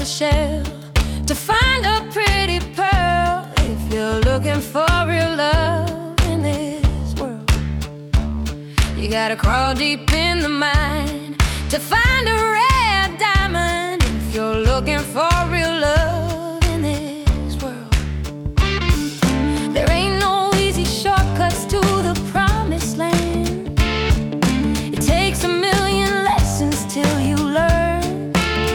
shell to find a pretty pearl. If you're looking for real love in this world, you gotta crawl deep in the mine to find a rare diamond. If you're looking for real love in this world, there ain't no easy shortcuts to the promised land. It takes a million lessons till you learn.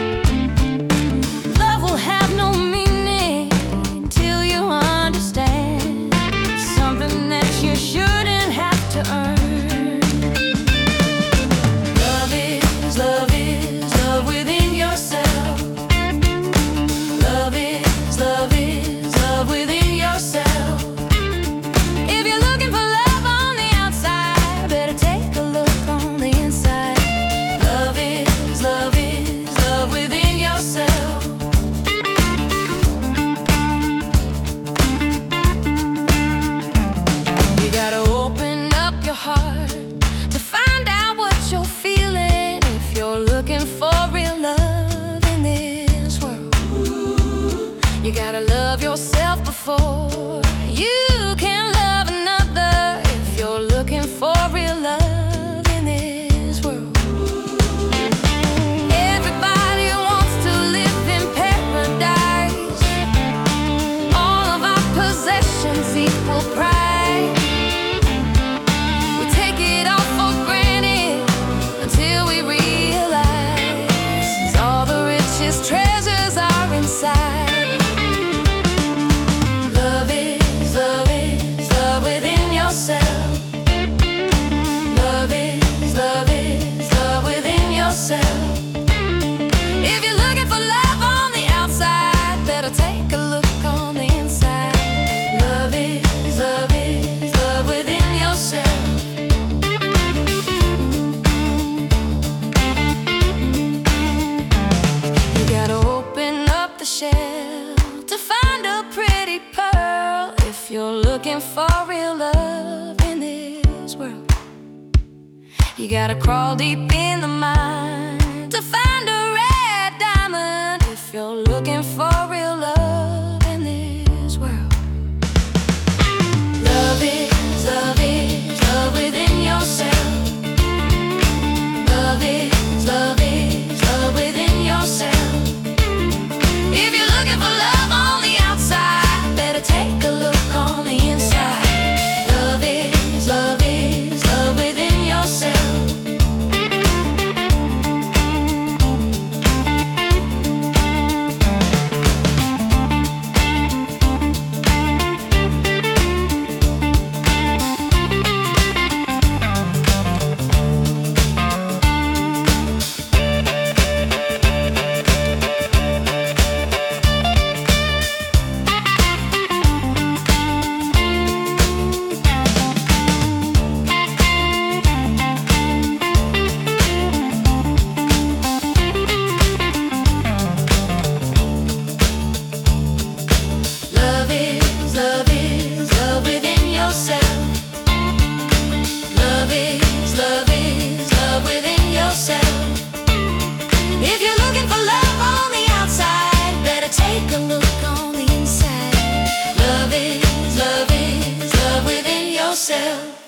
Love will have no meaning till you understand. It's something that you shouldn't have to earn. Love within yourself. Love is love within yourself. If you're looking for love on the outside, better take a look on the inside. Love is love within yourself. You gotta open up your heart to find out what you're feeling. If you're looking for real love in this world, you gotta love yourself before you can love another. If you're looking for real love in this world, everybody wants to live in paradise. All of our possessions equal price. We take it all for granted until we realize all the richest treasures are inside. Love is love within yourself. Love is love within yourself. If you're looking for love on the outside, better take a look on the inside. Love is love within yourself. You gotta open up the shell to find a pretty pearl. If you're looking for real love in this world, you gotta crawl deep in the mine to find a rare diamond. If you're looking for real love in this world, love is love within yourself. Love is love within yourself. If you're looking for love on the outside, better take a look on the inside. Love is love within yourself. Love within yourself. Love is love within yourself. If you're looking for love on the outside, better take a look on the inside. Love is love within yourself.